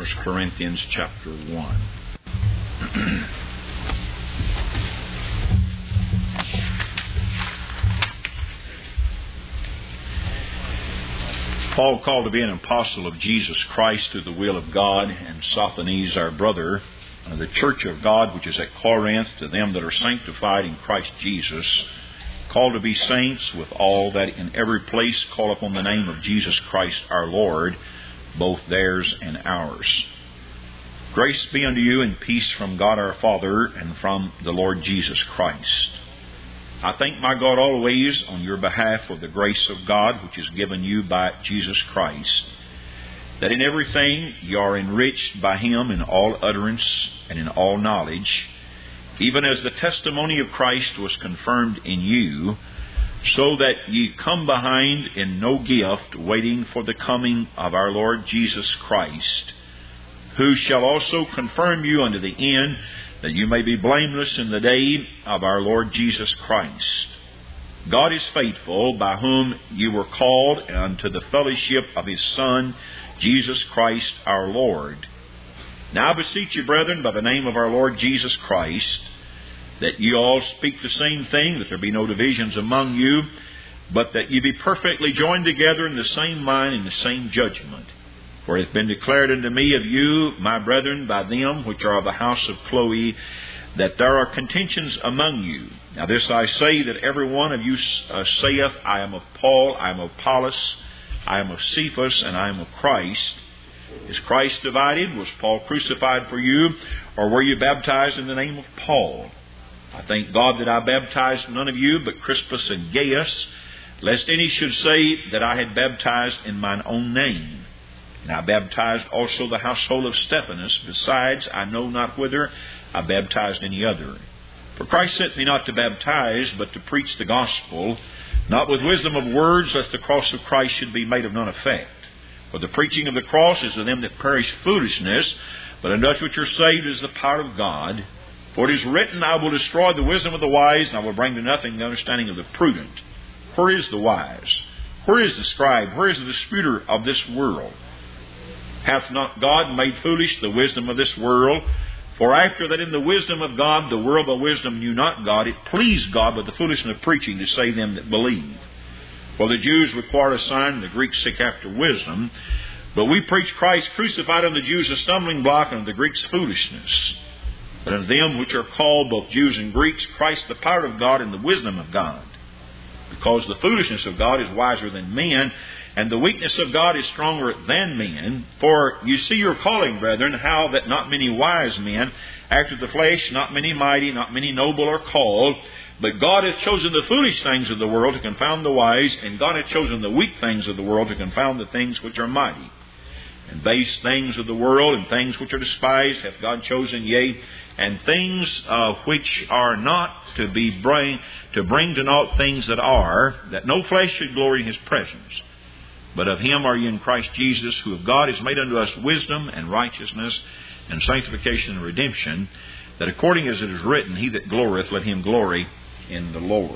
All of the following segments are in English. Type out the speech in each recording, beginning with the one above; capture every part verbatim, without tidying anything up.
First Corinthians chapter one. Paul, called to be an apostle of Jesus Christ through the will of God, and Sosthenes, our brother, uh, the church of God which is at Corinth, to them that are sanctified in Christ Jesus, called to be saints, with all that in every place call upon the name of Jesus Christ our Lord, both theirs and ours. Grace be unto you and peace from God our Father and from the Lord Jesus Christ. I thank my God always on your behalf for the grace of God which is given you by Jesus Christ, that in everything you are enriched by Him in all utterance and in all knowledge, even as the testimony of Christ was confirmed in you, so that ye come behind in no gift, waiting for the coming of our Lord Jesus Christ, who shall also confirm you unto the end, that you may be blameless in the day of our Lord Jesus Christ. God is faithful, by whom you were called unto the fellowship of His Son, Jesus Christ our Lord. Now I beseech you, brethren, by the name of our Lord Jesus Christ, that you all speak the same thing, that there be no divisions among you, but that ye be perfectly joined together in the same mind and the same judgment. For it hath been declared unto me of you, my brethren, by them which are of the house of Chloe, that there are contentions among you. Now this I say, that every one of you uh, saith, I am of Paul, I am of Apollos, I am of Cephas, and I am of Christ. Is Christ divided? Was Paul crucified for you? Or were you baptized in the name of Paul? I thank God that I baptized none of you but Crispus and Gaius, lest any should say that I had baptized in mine own name. And I baptized also the household of Stephanas. Besides, I know not whither I baptized any other. For Christ sent me not to baptize, but to preach the gospel, not with wisdom of words, lest the cross of Christ should be made of none effect. For the preaching of the cross is to them that perish foolishness, but unto us which are saved is the power of God. For it is written, I will destroy the wisdom of the wise, and I will bring to nothing the understanding of the prudent. Where is the wise? Where is the scribe? Where is the disputer of this world? Hath not God made foolish the wisdom of this world? For after that in the wisdom of God, the world by wisdom knew not God, it pleased God with the foolishness of preaching to save them that believe. For the Jews require a sign, and the Greeks seek after wisdom. But we preach Christ crucified unto the Jews a stumbling block, and unto the Greeks foolishness. But unto them which are called, both Jews and Greeks, Christ the power of God and the wisdom of God. Because the foolishness of God is wiser than men, and the weakness of God is stronger than men. For you see your calling, brethren, how that not many wise men, after the flesh, not many mighty, not many noble are called. But God hath chosen the foolish things of the world to confound the wise, and God hath chosen the weak things of the world to confound the things which are mighty. And base things of the world and things which are despised hath God chosen, yea, and things uh, which are not, to be bring to bring to naught things that are, that no flesh should glory in His presence. But of Him are ye in Christ Jesus, who of God is made unto us wisdom and righteousness and sanctification and redemption, that according as it is written, He that glorieth, let him glory in the Lord.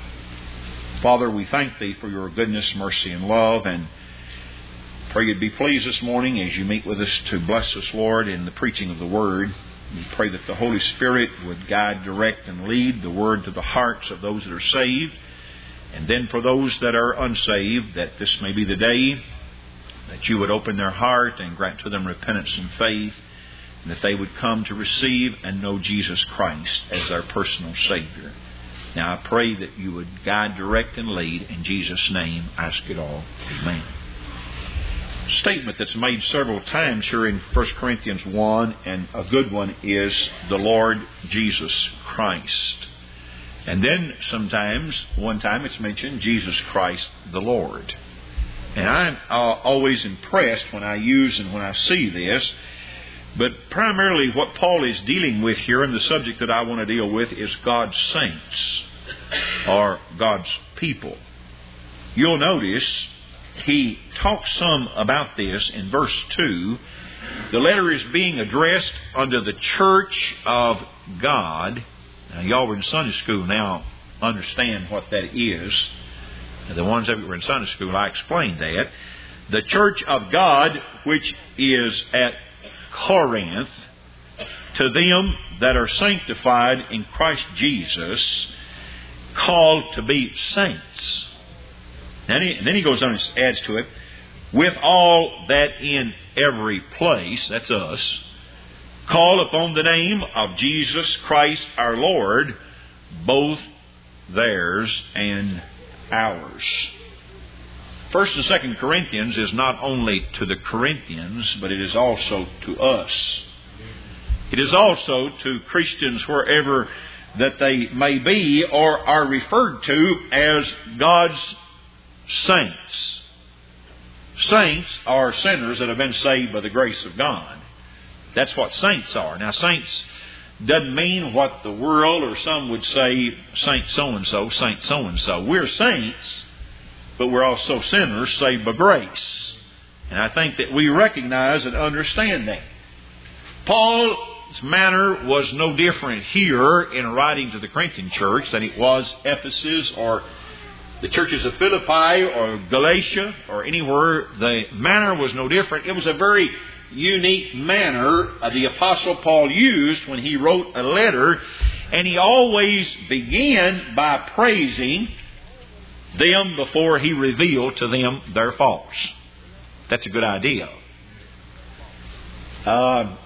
Father, we thank Thee for Your goodness, mercy, and love, and pray You'd be pleased this morning as You meet with us to bless us, Lord, in the preaching of the Word. We pray that the Holy Spirit would guide, direct, and lead the Word to the hearts of those that are saved. And then for those that are unsaved, that this may be the day that You would open their heart and grant to them repentance and faith, and that they would come to receive and know Jesus Christ as their personal Savior. Now I pray that You would guide, direct, and lead. In Jesus' name, I ask it all. Amen. Statement that's made several times here in First Corinthians one, and a good one, is the Lord Jesus Christ. And then sometimes, one time it's mentioned, Jesus Christ the Lord. And I'm uh, always impressed when I use and when I see this. But primarily what Paul is dealing with here, and the subject that I want to deal with, is God's saints, or God's people. You'll notice he talks some about this in verse two. The letter is being addressed unto the church of God. Now, y'all were in Sunday school now understand what that is. The ones that were in Sunday school, I explained that. The church of God, which is at Corinth, to them that are sanctified in Christ Jesus, called to be saints. And, he, and then he goes on and adds to it, with all that in every place, that's us, call upon the name of Jesus Christ our Lord, both theirs and ours. First and Second Corinthians is not only to the Corinthians, but it is also to us. It is also to Christians wherever that they may be or are referred to as God's saints. Saints are sinners that have been saved by the grace of God. That's what saints are. Now, saints doesn't mean what the world or some would say, Saint so-and-so, Saint so-and-so. We're saints, but we're also sinners saved by grace. And I think that we recognize and understand that. Paul's manner was no different here in writing to the Corinthian church than it was Ephesus or the churches of Philippi or Galatia or anywhere. The manner was no different. It was a very unique manner the Apostle Paul used when he wrote a letter, and he always began by praising them before he revealed to them their faults. That's a good idea. Uh,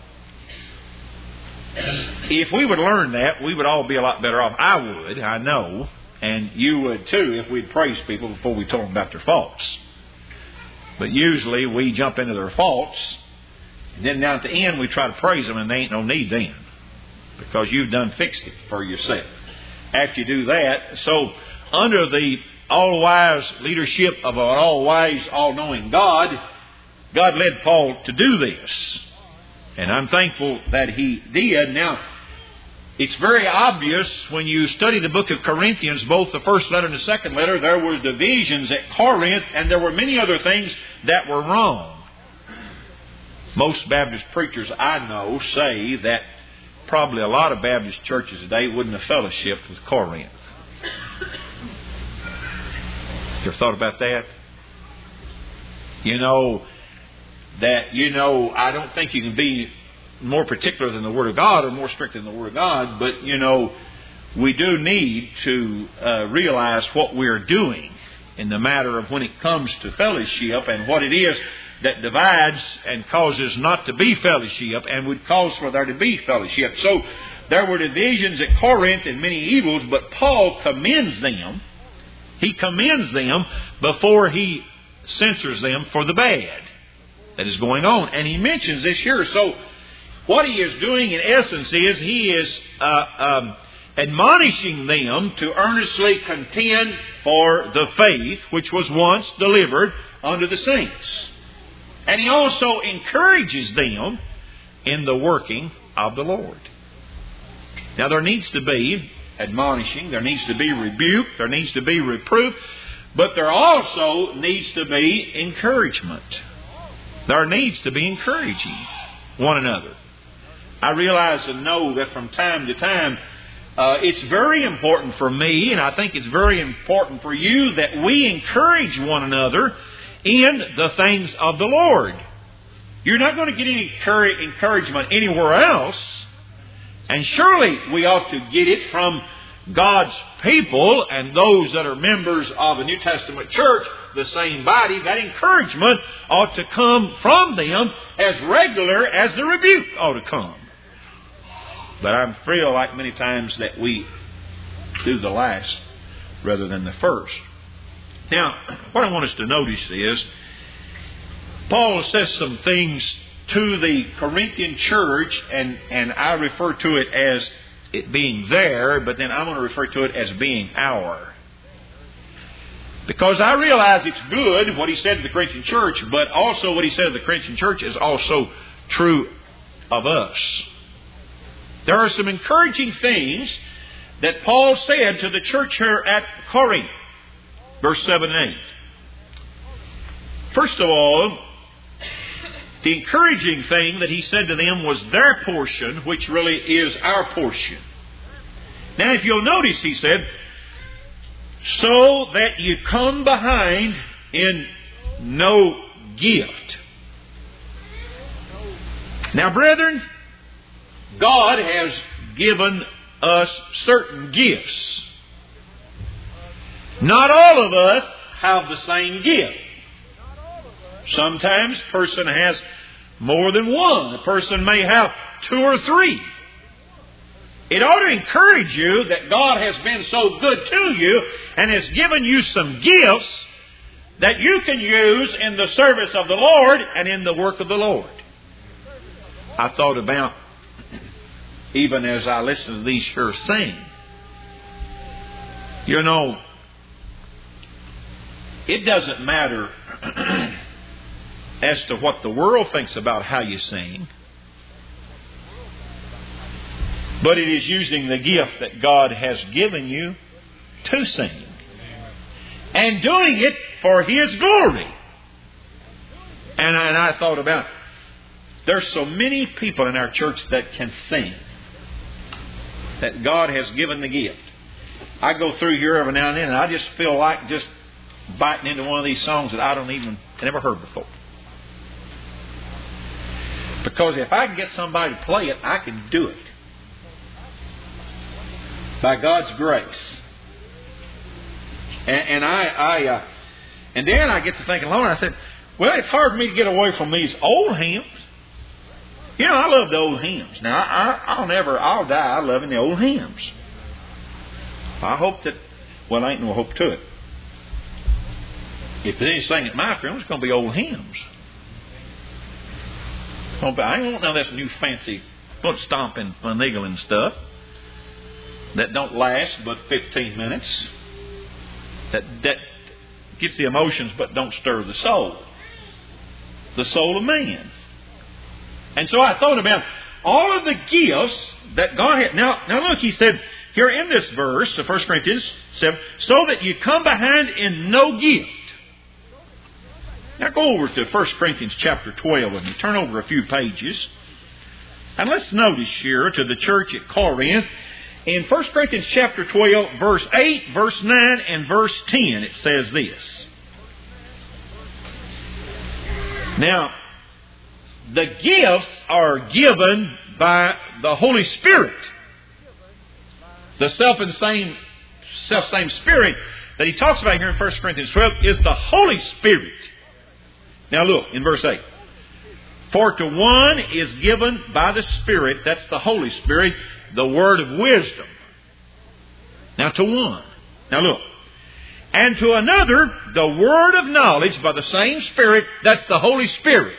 if we would learn that, we would all be a lot better off. I would, I know, and you would too if we'd praise people before we told them about their faults. But usually we jump into their faults, and then down at the end we try to praise them, and there ain't no need then, because you've done fixed it for yourself. After you do that, so under the all-wise leadership of an all-wise, all-knowing God, God led Paul to do this. And I'm thankful that he did. Now, it's very obvious when you study the book of Corinthians, both the first letter and the second letter, there were divisions at Corinth, and there were many other things that were wrong. Most Baptist preachers I know say that probably a lot of Baptist churches today wouldn't have fellowshiped with Corinth. You ever thought about that? You know, that, you know, I don't think you can be more particular than the Word of God or more strict than the Word of God, but, you know, we do need to uh, realize what we're doing in the matter of when it comes to fellowship and what it is that divides and causes not to be fellowship and would cause for there to be fellowship. So there were divisions at Corinth and many evils, but Paul commends them. He commends them before he censors them for the bad that is going on. And he mentions this here. So what he is doing in essence is he is uh, um, admonishing them to earnestly contend for the faith which was once delivered unto the saints. And he also encourages them in the working of the Lord. Now there needs to be admonishing, there needs to be rebuke, there needs to be reproof, but there also needs to be encouragement. There needs to be encouraging one another. I realize and know that from time to time, uh, it's very important for me, and I think it's very important for you, that we encourage one another in the things of the Lord. You're not going to get any encouragement anywhere else. And surely we ought to get it from God's people and those that are members of the New Testament church, the same body. That encouragement ought to come from them as regular as the rebuke ought to come. But I feel like many times that we do the last rather than the first. Now, what I want us to notice is, Paul says some things to the Corinthian church, and, and I refer to it as it being there, but then I'm going to refer to it as being our. Because I realize it's good what he said to the Corinthian church, but also what he said to the Corinthian church is also true of us. There are some encouraging things that Paul said to the church here at Corinth. Verse seven and eight. First of all, the encouraging thing that he said to them was their portion, which really is our portion. Now, if you'll notice, he said, so that you come behind in no gift. Now, brethren, God has given us certain gifts. Not all of us have the same gift. Sometimes a person has more than one. A person may have two or three. It ought to encourage you that God has been so good to you and has given you some gifts that you can use in the service of the Lord and in the work of the Lord. I thought about, even as I listen to these here sing, you know, it doesn't matter as to what the world thinks about how you sing, but it is using the gift that God has given you to sing, and doing it for His glory. And I, and I thought about, there's so many people in our church that can sing, that God has given the gift. I go through here every now and then, and I just feel like just biting into one of these songs that I don't even never heard before. Because if I can get somebody to play it, I can do it. By God's grace. And, and I, I uh, and then I get to thinking, Lord, I said, well, it's hard for me to get away from these old hymns. You know, I love the old hymns. Now, I, I'll never, I'll die loving the old hymns. I hope that, well, ain't no hope to it. If there's anything at my funeral, it's going to be old hymns. I ain't want none of this new fancy foot stomping, finagling stuff that don't last but fifteen minutes. That that gets the emotions but don't stir the soul. The soul of man. And so I thought about all of the gifts that God had. Now, now look, he said here in this verse of First Corinthians seven, so that you come behind in no gift. Now go over to First Corinthians chapter twelve and turn over a few pages. And let's notice here to the church at Corinth, in First Corinthians chapter twelve, verse eight, verse nine, and verse ten, it says this. Now, the gifts are given by the Holy Spirit. The self and same, self same Spirit that he talks about here in First Corinthians twelve is the Holy Spirit. Now look, in verse eight. For to one is given by the Spirit, that's the Holy Spirit, the word of wisdom. Now to one. Now look. And to another, the word of knowledge by the same Spirit, that's the Holy Spirit.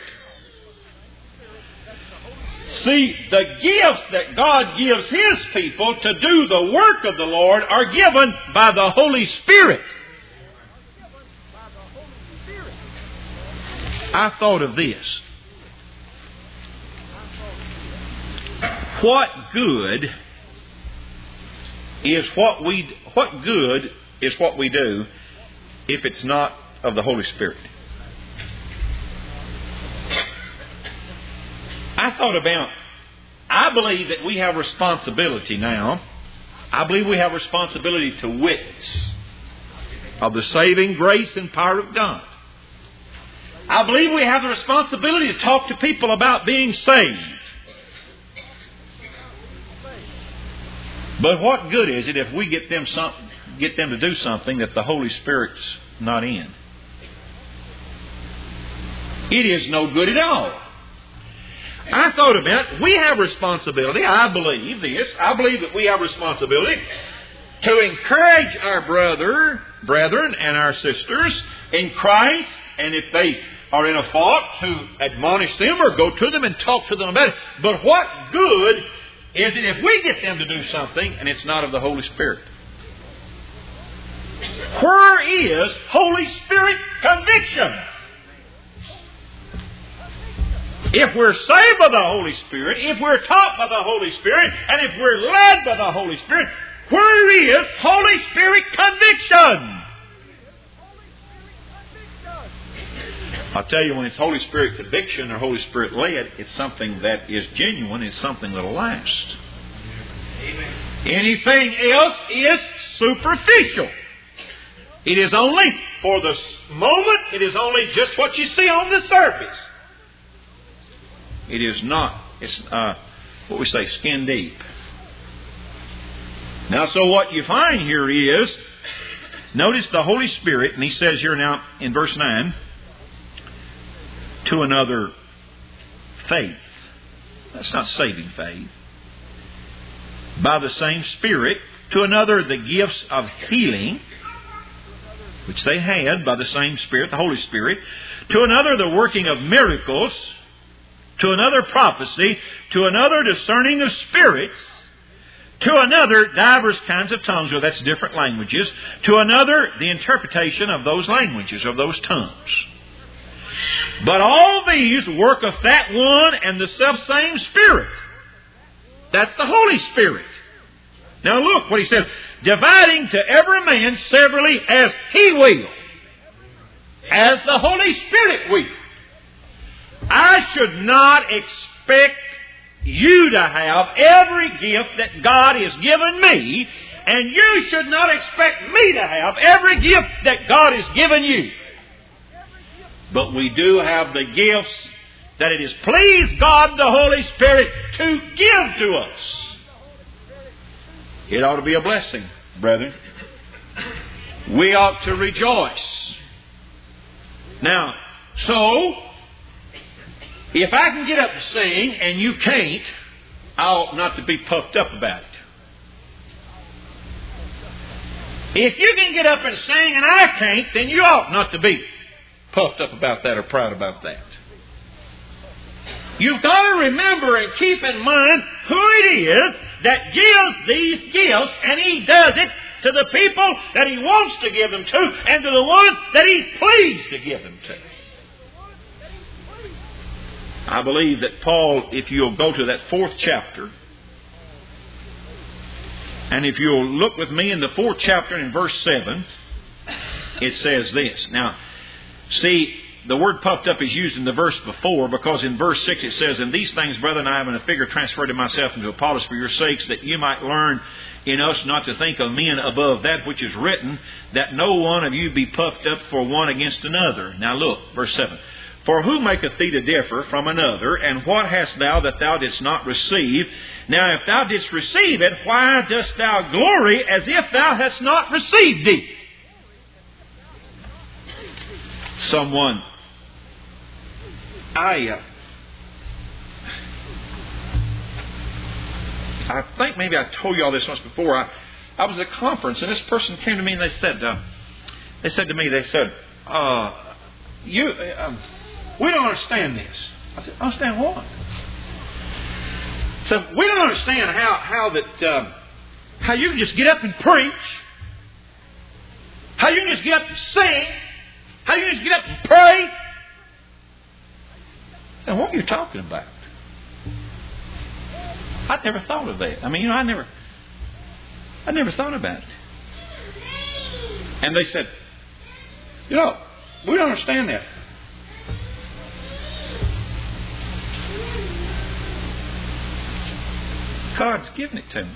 See, the gifts that God gives His people to do the work of the Lord are given by the Holy Spirit. I thought of this. What good is what we what good is what we do if it's not of the Holy Spirit? I thought about, I believe that we have responsibility now. I believe we have responsibility to witness of the saving grace and power of God. I believe we have the responsibility to talk to people about being saved. But what good is it if we get them some, get them to do something that the Holy Spirit's not in? It is no good at all. I thought about it. We have responsibility. I believe this. I believe that we have responsibility to encourage our brother, brethren and our sisters in Christ. And if they are in a fault, to admonish them or go to them and talk to them about it. But what good is it if we get them to do something and it's not of the Holy Spirit? Where is Holy Spirit conviction? If we're saved by the Holy Spirit, if we're taught by the Holy Spirit, and if we're led by the Holy Spirit, where is Holy Spirit conviction? I'll tell you, when it's Holy Spirit conviction or Holy Spirit led, it's something that is genuine. It's something that will last. Amen. Anything else is superficial. It is only for the moment. It is only just what you see on the surface. It is not It's, uh, what we say, skin deep. Now, so what you find here is, notice the Holy Spirit, and He says here now in verse nine, to another faith. That's not saving faith. By the same Spirit, to another the gifts of healing, which they had by the same Spirit, the Holy Spirit. To another the working of miracles. To another prophecy. To another discerning of spirits. To another divers kinds of tongues. Well, that's different languages. To another the interpretation of those languages, of those tongues. But all these worketh that one and the selfsame Spirit. That's the Holy Spirit. Now look what He says. Dividing to every man severally as He will. As the Holy Spirit will. I should not expect you to have every gift that God has given me, and you should not expect me to have every gift that God has given you. But we do have the gifts that it has pleased God the Holy Spirit to give to us. It ought to be a blessing, brethren. We ought to rejoice. Now, so, if I can get up and sing and you can't, I ought not to be puffed up about it. If you can get up and sing and I can't, then you ought not to be puffed up about that or proud about that. You've got to remember and keep in mind who it is that gives these gifts, and He does it to the people that He wants to give them to, and to the ones that He's pleased to give them to. I believe that Paul, if you'll go to that fourth chapter, and if you'll look with me in the fourth chapter in verse seven, it says this. Now, see, the word puffed up is used in the verse before, because in verse six it says, "And these things, brethren, I have in a figure transferred to myself and to Apollos for your sakes, that you might learn in us not to think of men above that which is written, that no one of you be puffed up for one against another." Now look, verse seven. "For who maketh thee to differ from another? And what hast thou that thou didst not receive? Now if thou didst receive it, why dost thou glory as if thou hadst not received it?" Someone, I, uh, I think maybe I told you all this once before. I, I was at a conference, and this person came to me and they said, uh, they said to me, they said, uh, "You, uh, we don't understand this." I said, "Understand what?" So we don't understand how how that uh, how you can just get up and preach, how you can just get up and sing, how you can just get up and pray. And what are you talking about? I'd never thought of that. I mean, you know, I never, I never thought about it. And they said, "You know, we don't understand that." God's given it to me.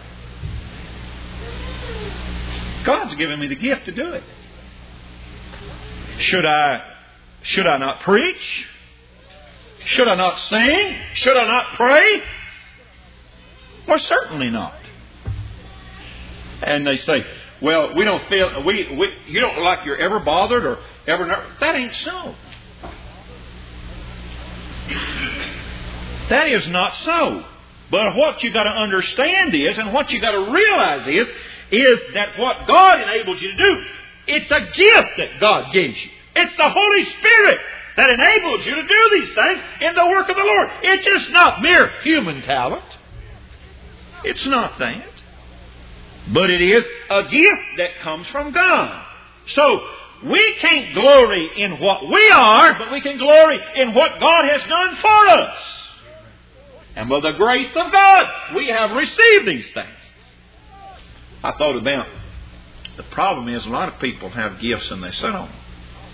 God's given me the gift to do it. Should I, should I not preach? Should I not sing? Should I not pray? Well, certainly not. And they say, "Well, we don't feel, we, we you don't look like you're ever bothered or ever nervous." That ain't so. That is not so. But what you got to understand is, and what you got to realize is, is that what God enables you to do, it's a gift that God gives you. It's the Holy Spirit that enables you to do these things in the work of the Lord. It's just not mere human talent. It's not that. But it is a gift that comes from God. So, we can't glory in what we are, but we can glory in what God has done for us. And by the grace of God, we have received these things. I thought about, the problem is a lot of people have gifts and they sit on them.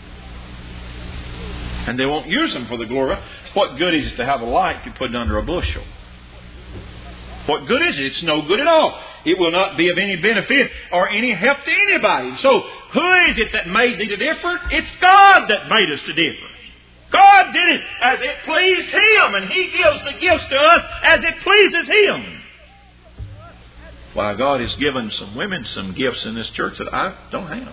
And they won't use them for the glory. What good is it to have a light if you put it under a bushel? What good is it? It's no good at all. It will not be of any benefit or any help to anybody. So, who is it that made thee to differ? It's God that made us to differ. God did it as it pleased Him, and He gives the gifts to us as it pleases Him. Why, God has given some women some gifts in this church that I don't have.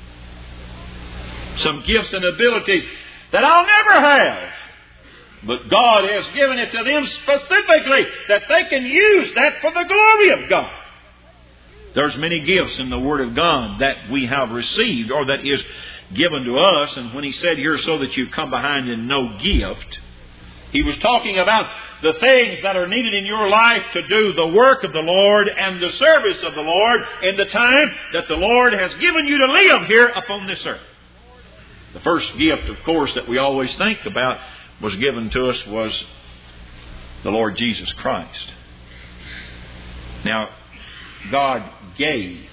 Some gifts and abilities that I'll never have. But God has given it to them specifically that they can use that for the glory of God. There's many gifts in the Word of God that we have received or that is given to us. And when He said here, so that you come behind in no gift, He was talking about the things that are needed in your life to do the work of the Lord and the service of the Lord in the time that the Lord has given you to live here upon this earth. The first gift, of course, that we always think about was given to us was the Lord Jesus Christ. Now, God gave.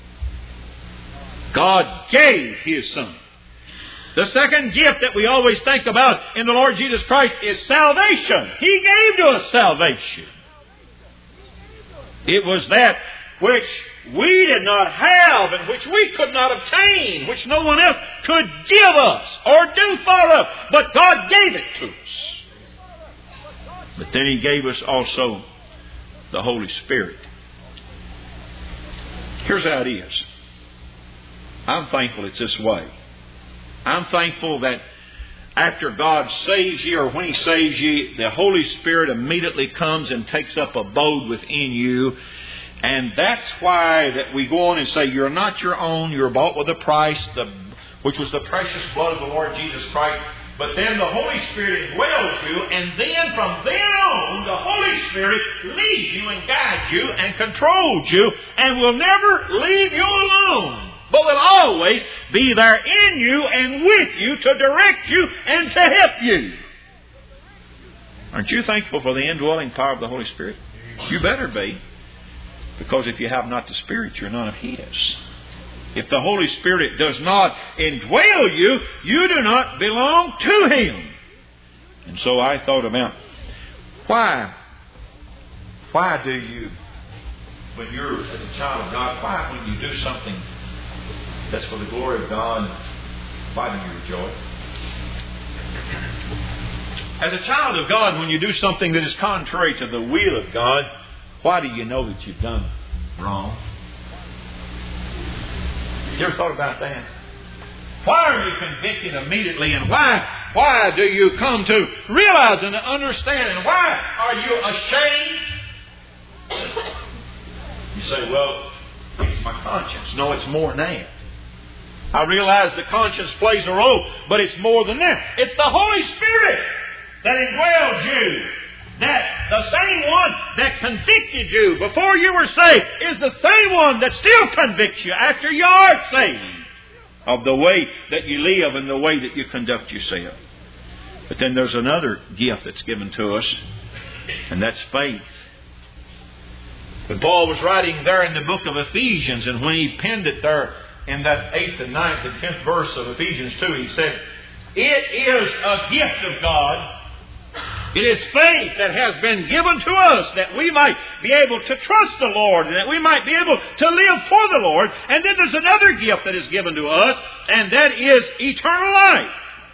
God gave His Son. The second gift that we always think about in the Lord Jesus Christ is salvation. He gave to us salvation. It was that which we did not have and which we could not obtain, which no one else could give us or do for us, but God gave it to us. But then He gave us also the Holy Spirit. Here's how it is. I'm thankful it's this way. I'm thankful that after God saves you, or when He saves you, the Holy Spirit immediately comes and takes up abode within you. And that's why that we go on and say, you're not your own, you're bought with a price, the, which was the precious blood of the Lord Jesus Christ. But then the Holy Spirit indwells you, and then from then on, the Holy Spirit leads you and guides you and controls you, and will never leave you alone, but will always be there in you and with you to direct you and to help you. Aren't you thankful for the indwelling power of the Holy Spirit? You better be. Because if you have not the Spirit, you're none of His. If the Holy Spirit does not indwell you, you do not belong to Him. And so I thought about, why? Why do you, when you're as a child of God, why when you do something that's for the glory of God, why do you rejoice? As a child of God, when you do something that is contrary to the will of God, why do you know that you've done wrong? You ever thought about that? Why are you convicted immediately, and why why do you come to realize and to understand, and why are you ashamed? You say, well, it's my conscience. No, it's more than that. I realize the conscience plays a role, but it's more than that. It's the Holy Spirit that indwells you. That the same one that convicted you before you were saved is the same one that still convicts you after you are saved of the way that you live and the way that you conduct yourself. But then there's another gift that's given to us, and that's faith. But Paul was writing there in the book of Ephesians, and when he penned it there in that eighth and ninth and tenth verse of Ephesians two, he said, it is a gift of God. It is faith that has been given to us that we might be able to trust the Lord and that we might be able to live for the Lord. And then there's another gift that is given to us, and that is eternal life.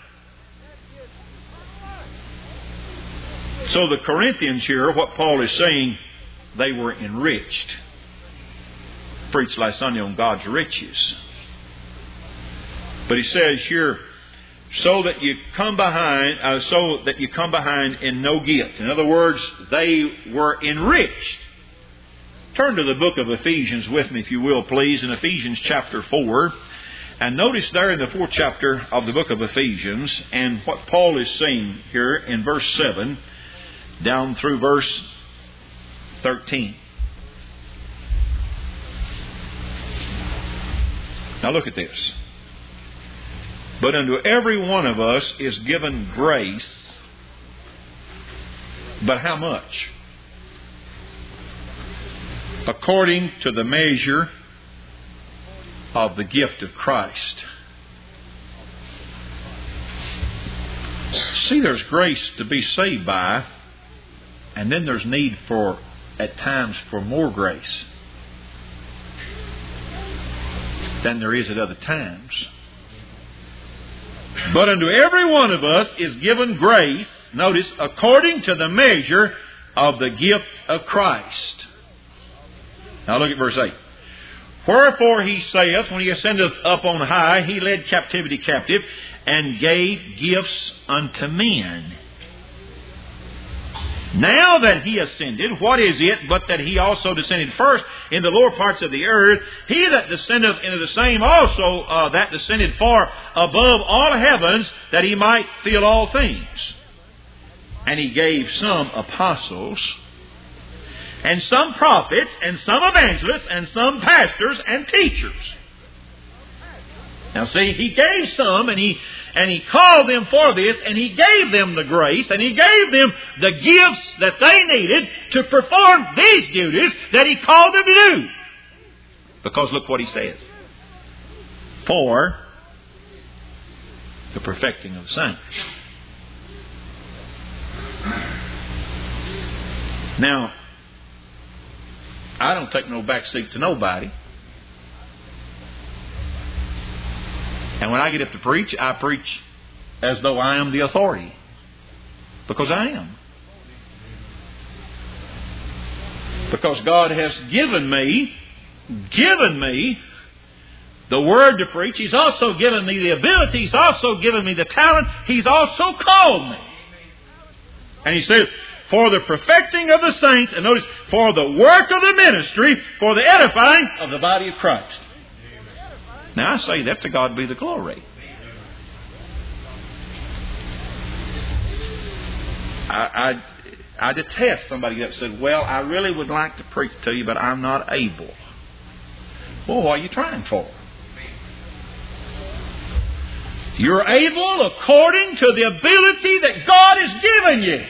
So the Corinthians here, what Paul is saying, they were enriched. Preached last Sunday on God's riches. But he says here, so that you come behind, uh, so that you come behind in no gift. In other words, they were enriched. Turn to the book of Ephesians with me, if you will, please, in Ephesians chapter four. And notice there in the fourth chapter of the book of Ephesians, and what Paul is saying here in verse seven, down through verse thirteen. Now look at this. But unto every one of us is given grace. But how much? According to the measure of the gift of Christ. See, there's grace to be saved by, and then there's need for, at times, for more grace than there is at other times. But unto every one of us is given grace, notice, according to the measure of the gift of Christ. Now look at verse eight. Wherefore he saith, when he ascended up on high, he led captivity captive, and gave gifts unto men. Now that he ascended, what is it but that he also descended first in the lower parts of the earth? He that descendeth into the same also, uh, that descended far above all heavens, that he might fill all things. And he gave some apostles, and some prophets, and some evangelists, and some pastors and teachers. Now see, he gave some, and he and he called them for this, and he gave them the grace, and he gave them the gifts that they needed to perform these duties that he called them to do. Because look what he says. For the perfecting of the saints. Now, I don't take no backseat to nobody. And when I get up to preach, I preach as though I am the authority. Because I am. Because God has given me, given me the word to preach. He's also given me the ability. He's also given me the talent. He's also called me. And he says, for the perfecting of the saints, and notice, for the work of the ministry, for the edifying of the body of Christ. Now I say that to God be the glory. I, I, I detest somebody that said, well, I really would like to preach to you, but I'm not able. Well, what are you trying for? You're able according to the ability that God has given you.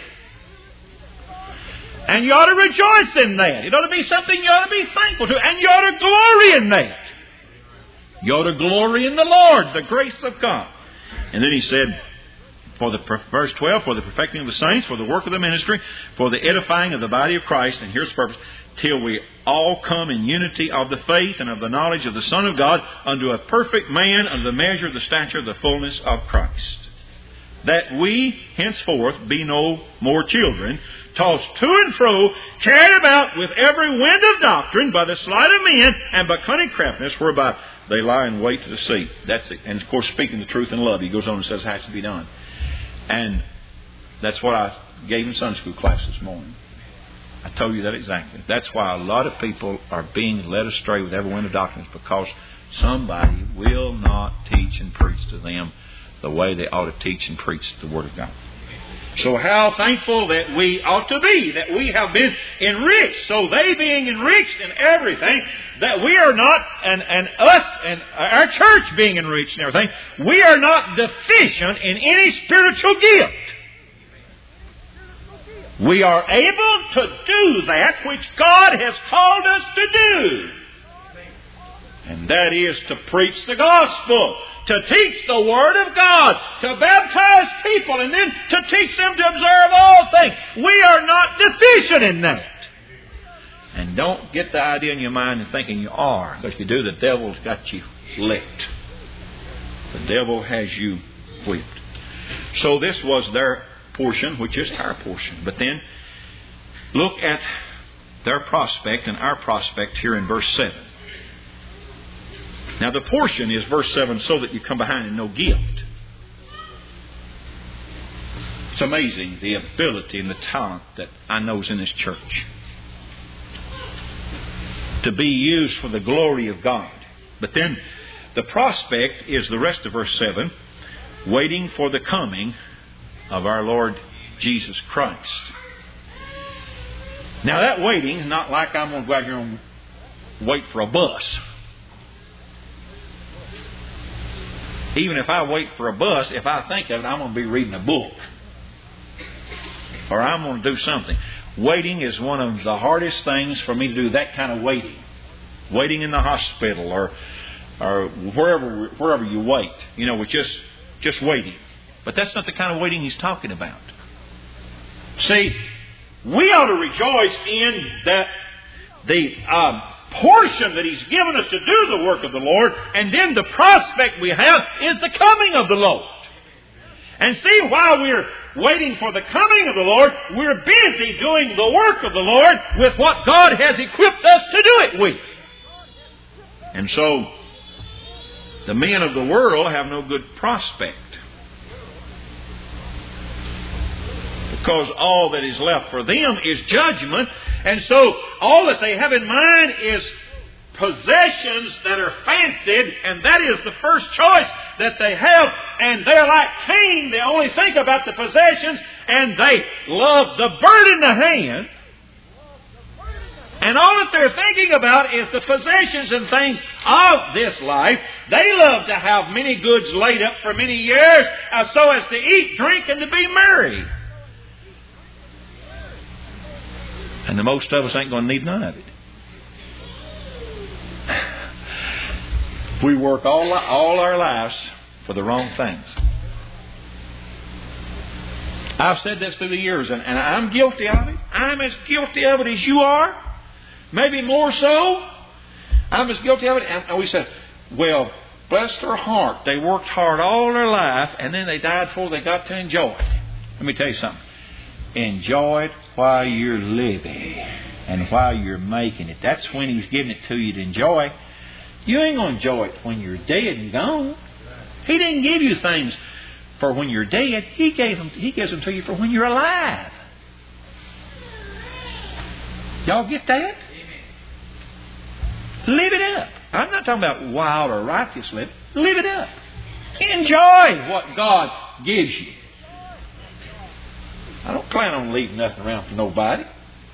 And you ought to rejoice in that. It ought to be something you ought to be thankful to. And you ought to glory in that. You ought to glory in the Lord, the grace of God. And then he said, for the verse twelve, for the perfecting of the saints, for the work of the ministry, for the edifying of the body of Christ, and here's the purpose, till we all come in unity of the faith and of the knowledge of the Son of God, unto a perfect man, unto the measure of the stature of the fullness of Christ. That we henceforth be no more children, tossed to and fro, carried about with every wind of doctrine by the sleight of men, and by cunning craftiness, whereby they lie in wait to deceive. That's it. And of course, speaking the truth in love, he goes on and says it has to be done. And that's what I gave in Sunday school class this morning. I told you that exactly. That's why a lot of people are being led astray with every wind of doctrine, because somebody will not teach and preach to them the way they ought to teach and preach the Word of God. So how thankful that we ought to be, that we have been enriched. So they being enriched in everything, that we are not, and, and us and our church being enriched in everything, we are not deficient in any spiritual gift. We are able to do that which God has called us to do. And that is to preach the gospel, to teach the Word of God, to baptize people, and then to teach them to observe all things. We are not deficient in that. And don't get the idea in your mind of thinking you are. Because if you do, the devil's got you licked. The devil has you whipped. So this was their portion, which is our portion. But then, look at their prospect and our prospect here in verse seven. Now the portion is verse seven, so that you come behind and no gift. It's amazing the ability and the talent that I know is in this church to be used for the glory of God. But then the prospect is the rest of verse seven, waiting for the coming of our Lord Jesus Christ. Now that waiting is not like I'm going to go out here and wait for a bus. Even if I wait for a bus, if I think of it, I'm going to be reading a book. Or I'm going to do something. Waiting is one of the hardest things for me to do, that kind of waiting. Waiting in the hospital or or wherever wherever you wait. You know, with just, just waiting. But that's not the kind of waiting he's talking about. See, we ought to rejoice in that the um, portion that he's given us to do the work of the Lord, and then the prospect we have is the coming of the Lord. And see, while we're waiting for the coming of the Lord, we're busy doing the work of the Lord with what God has equipped us to do it with. And so, the men of the world have no good prospect. Because all that is left for them is judgment. And so, all that they have in mind is possessions that are fancied, and that is the first choice that they have. And they're like Cain. They only think about the possessions, and they love the bird in the hand. And all that they're thinking about is the possessions and things of this life. They love to have many goods laid up for many years, uh, so as to eat, drink, and to be merry. And the most of us ain't going to need none of it. We work all, all our lives for the wrong things. I've said this through the years, and, and I'm guilty of it. I'm as guilty of it as you are. Maybe more so. I'm as guilty of it. And we said, well, bless their heart. They worked hard all their life, and then they died before they got to enjoy it. Let me tell you something. Enjoy it while you're living and while you're making it. That's when He's giving it to you to enjoy. You ain't going to enjoy it when you're dead and gone. He didn't give you things for when you're dead. He gave them. He gives them to you for when you're alive. Y'all get that? Live it up. I'm not talking about wild or righteous living. Live it up. Enjoy what God gives you. I don't plan on leaving nothing around for nobody.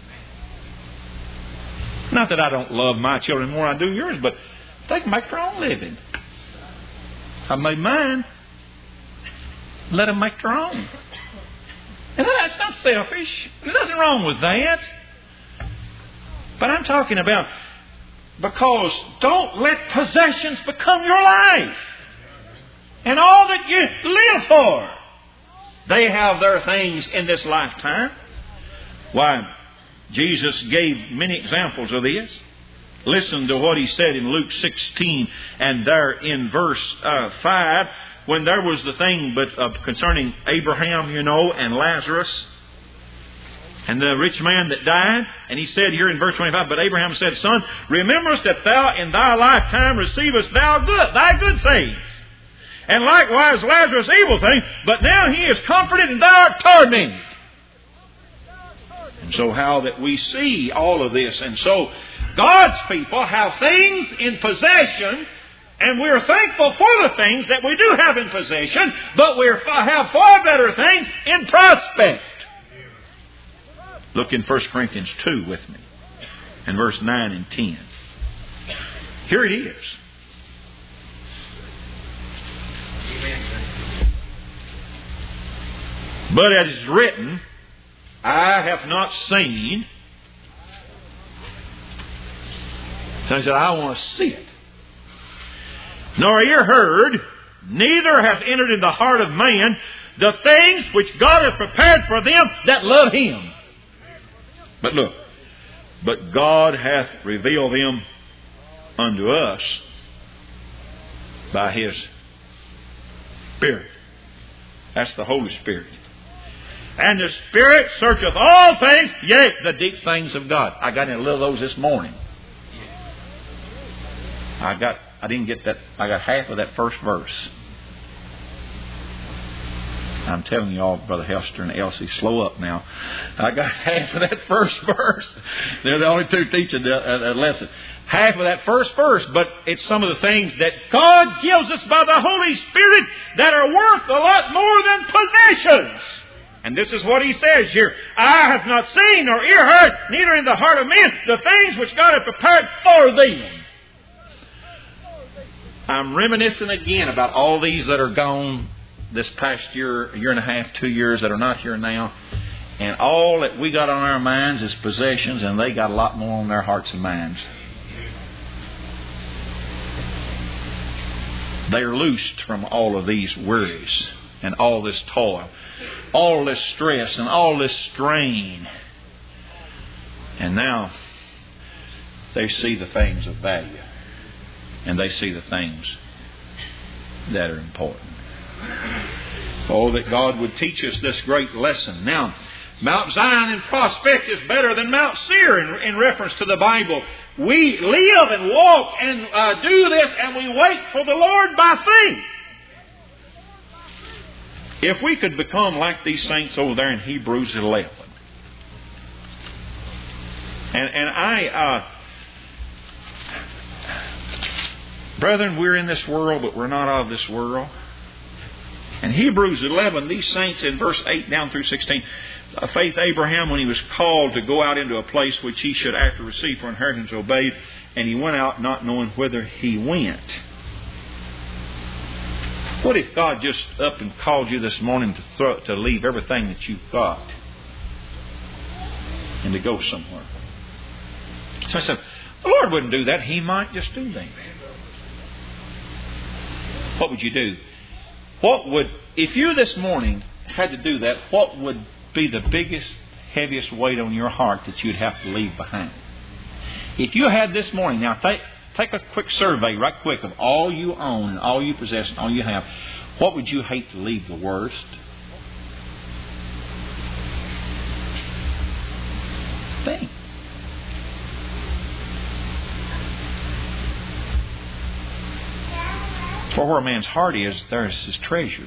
Not that I don't love my children more than I do yours, but they can make their own living. I made mine. Let them make their own. And that's not selfish. There's nothing wrong with that. But I'm talking about, because don't let possessions become your life and all that you live for. They have their things in this lifetime. Why, Jesus gave many examples of this. Listen to what He said in Luke sixteen, and there in verse uh, five, when there was the thing but uh, concerning Abraham, you know, and Lazarus, and the rich man that died. And He said here in verse twenty-five, but Abraham said, Son, rememberest that thou in thy lifetime receivest thou good, thy good things. And likewise Lazarus evil things, but now he is comforted and thou art tormented. And so how that we see all of this. And so God's people have things in possession, and we're thankful for the things that we do have in possession, but we have far better things in prospect. Look in First Corinthians two with me, and verse nine and ten. Here it is. But as is written, I have not seen. So he said, I want to see it. Nor ear heard, neither hath entered in the heart of man the things which God hath prepared for them that love Him. But look, but God hath revealed them unto us by His Spirit. That's the Holy Spirit. And the Spirit searcheth all things, yea, the deep things of God. I got in a little of those this morning. I got, I didn't get that, I got half of that first verse. I'm telling you all, Brother Hester and Elsie, slow up now. I got half of that first verse. They're the only two teaching the lesson. Half of that first verse, but it's some of the things that God gives us by the Holy Spirit that are worth a lot more than possessions. And this is what He says here. I have not seen nor ear heard, neither in the heart of men, the things which God hath prepared for them. I'm reminiscing again about all these that are gone this past year, year and a half, two years that are not here now. And all that we got on our minds is possessions, and they got a lot more on their hearts and minds. They are loosed from all of these worries and all this toil, all this stress and all this strain. And now they see the things of value, and they see the things that are important. Oh, that God would teach us this great lesson. Now, Mount Zion in prospect is better than Mount Seir in, in reference to the Bible. We live and walk and uh, do this, and we wait for the Lord by faith. If we could become like these saints over there in Hebrews eleven. And, and I, uh, brethren, we're in this world, but we're not of this world. In Hebrews eleven, these saints in verse eight down through sixteen, uh, faith Abraham, when he was called to go out into a place which he should after receive for inheritance, obeyed, and he went out not knowing whither he went. What if God just up and called you this morning to throw, to leave everything that you've got and to go somewhere? So I said, the Lord wouldn't do that. He might just do that. What would you do? What would, if you this morning had to do that, what would be the biggest, heaviest weight on your heart that you'd have to leave behind? If you had this morning, now take, take a quick survey right quick of all you own and all you possess and all you have. What would you hate to leave the worst? Think. For where a man's heart is, there is his treasure.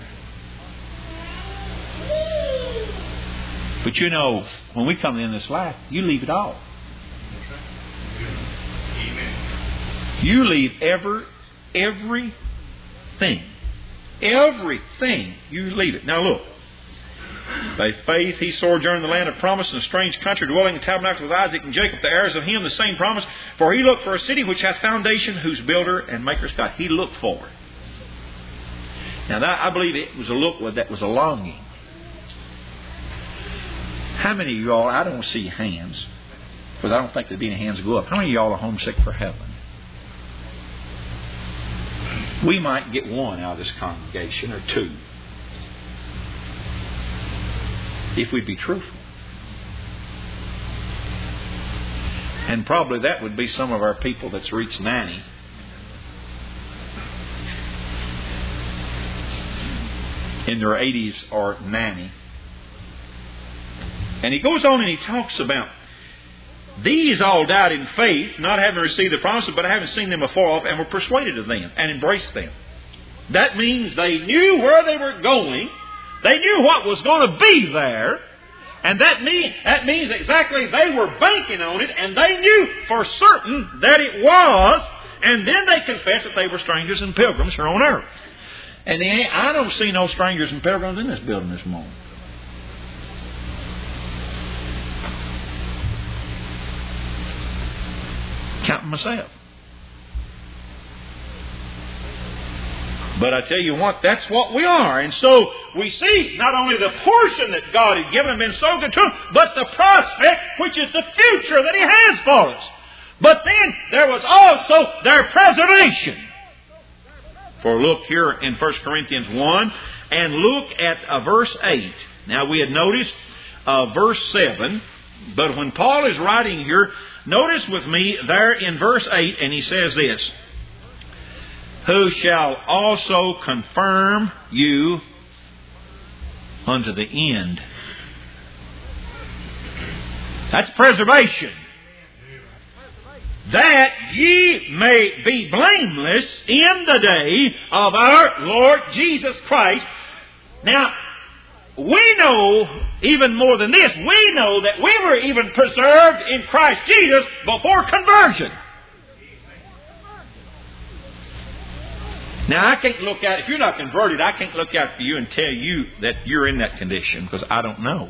But you know, when we come in this life, you leave it all. You leave every, everything. Everything. You leave it. Now look. By faith he sojourned in the land of promise in a strange country, dwelling in tabernacles with Isaac and Jacob, the heirs of him, the same promise. For he looked for a city which hath foundation, whose builder and maker is God. He looked for it. Now that, I believe it was a look that was a longing. How many of y'all, I don't see hands, because I don't think there'd be any hands to go up. How many of y'all are homesick for heaven? We might get one out of this congregation, or two, if we'd be truthful. And probably that would be some of our people that's reached ninety. In their eighties or ninety. And he goes on and he talks about these all died in faith, not having received the promises, but having seen them afar off, and were persuaded of them and embraced them. That means they knew where they were going. They knew what was going to be there. And that, mean, that means exactly they were banking on it, and they knew for certain that it was. And then they confessed that they were strangers and pilgrims here on earth. And I don't see no strangers and pilgrims in this building this morning. Counting myself. But I tell you what, that's what we are. And so we see not only the portion that God had given been so good to them, but the prospect, which is the future that He has for us. But then there was also their preservation. For look here in First Corinthians one and look at uh, verse eight. Now we had noticed uh, verse seven, but when Paul is writing here, notice with me there in verse eight, and he says this: who shall also confirm you unto the end. That's preservation. That ye may be blameless in the day of our Lord Jesus Christ. Now, we know even more than this. We know that we were even preserved in Christ Jesus before conversion. Now, I can't look at, if you're not converted, I can't look out for you and tell you that you're in that condition, because I don't know.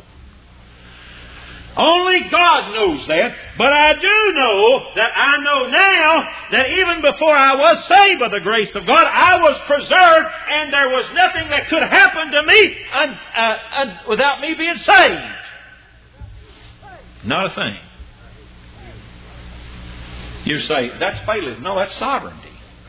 Only God knows that, but I do know that I know now that even before I was saved by the grace of God, I was preserved, and there was nothing that could happen to me un, uh, un, without me being saved. Not a thing. You say, that's fatalism. No, that's sovereignty.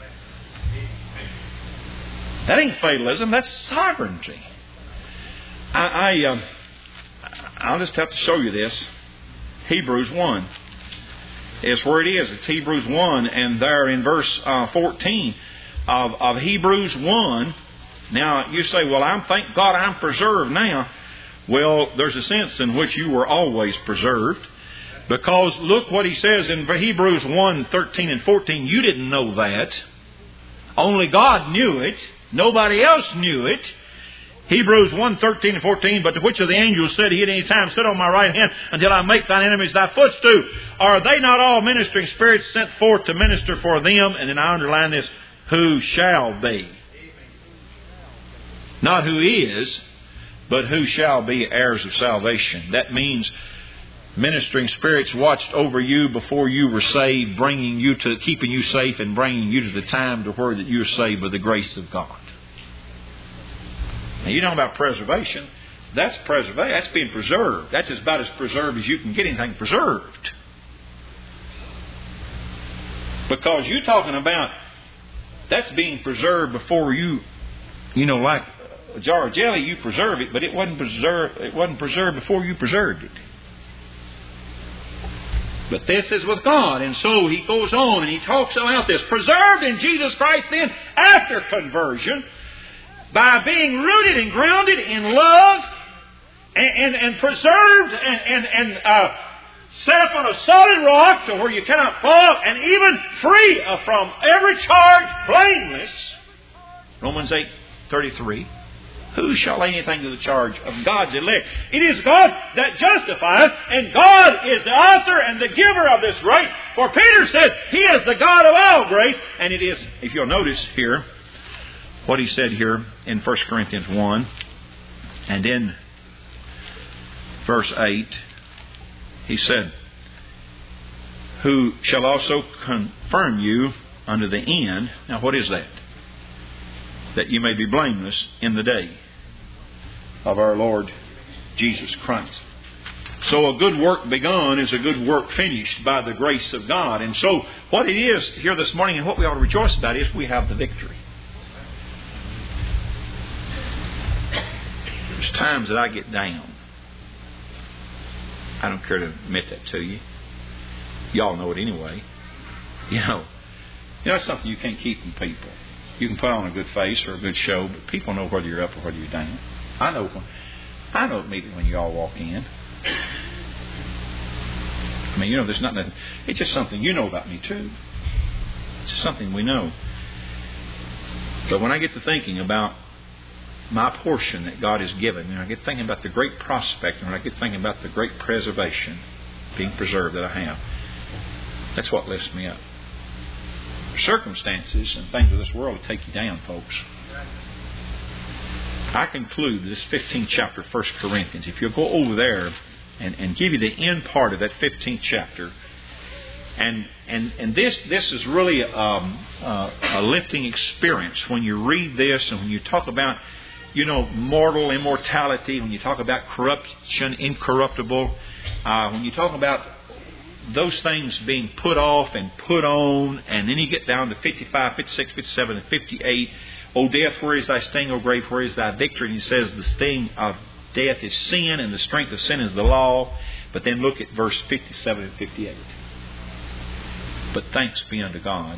That ain't fatalism, that's sovereignty. I, I, um, I'll just have to show you this. Hebrews one is where it is. It's Hebrews one, and there in verse uh, fourteen of, of Hebrews one, Now, you say, well, I'm thank God I'm preserved now. Well, there's a sense in which you were always preserved. Because look what he says in Hebrews one, thirteen and fourteen. You didn't know that. Only God knew it. Nobody else knew it. Hebrews one, thirteen and fourteen. But to which of the angels said he at any time, sit on my right hand until I make thine enemies thy footstool? Are they not all ministering spirits sent forth to minister for them? And then I underline this, who shall be. Not who is, but who shall be heirs of salvation. That means ministering spirits watched over you before you were saved, bringing you to, keeping you safe and bringing you to the time to where that you're saved by the grace of God. Now, you're talking about preservation. That's preservation. That's being preserved. That's about as preserved as you can get anything preserved. Because you're talking about that's being preserved before you, you know, like a jar of jelly, you preserve it, but it wasn't preserved. It wasn't preserved before you preserved it. But this is with God. And so he goes on and he talks about this. Preserved in Jesus Christ then after conversion by being rooted and grounded in love and, and, and preserved and, and, and uh, set up on a solid rock to where you cannot fall, and even free from every charge, blameless. Romans eight thirty-three. Who shall lay anything to the charge of God's elect? It is God that justifieth, and God is the author and the giver of this grace. For Peter said, He is the God of all grace. And it is, if you'll notice here, what he said here in First Corinthians one, and in verse eight, he said, who shall also confirm you unto the end. Now what is that? That you may be blameless in the day of our Lord Jesus Christ. So a good work begun is a good work finished by the grace of God. And so what it is here this morning, and what we ought to rejoice about, is we have the victory. There's times that I get down. I don't care to admit that to you. Y'all know it anyway. You know, you know, it's something you can't keep from people. You can put on a good face or a good show, but people know whether you're up or whether you're down. I know when, I know immediately when you all walk in. I mean, you know, there's nothing. It's just something you know about me too. It's something we know. But when I get to thinking about my portion that God has given, and I get thinking about the great prospect, and when I get thinking about the great preservation, being preserved that I have, that's what lifts me up. Circumstances and things of this world will take you down, folks. I conclude this fifteenth chapter of First Corinthians. If you'll go over there and, and give you the end part of that fifteenth chapter, and and and this this is really um, uh, a lifting experience when you read this, and when you talk about, you know, mortal immortality, when you talk about corruption, incorruptible, uh, when you talk about those things being put off and put on, and then you get down to fifty-five, fifty-six, fifty-seven, and fifty-eight. O death, where is thy sting? O grave, where is thy victory? And he says the sting of death is sin, and the strength of sin is the law. But then look at verse fifty-seven and fifty-eight. But thanks be unto God.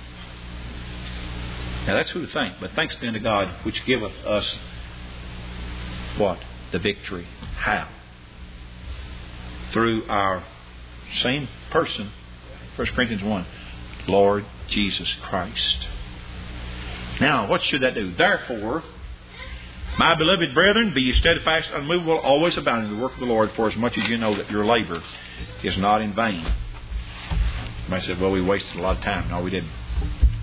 Now that's who to thank. But thanks be unto God, which giveth us what? The victory. How? Through our same person, First Corinthians one, Lord Jesus Christ. Now, what should that do? Therefore, my beloved brethren, be ye steadfast, unmovable, always abounding in the work of the Lord, for as much as you know that your labor is not in vain. Somebody said, well, we wasted a lot of time. No, we didn't.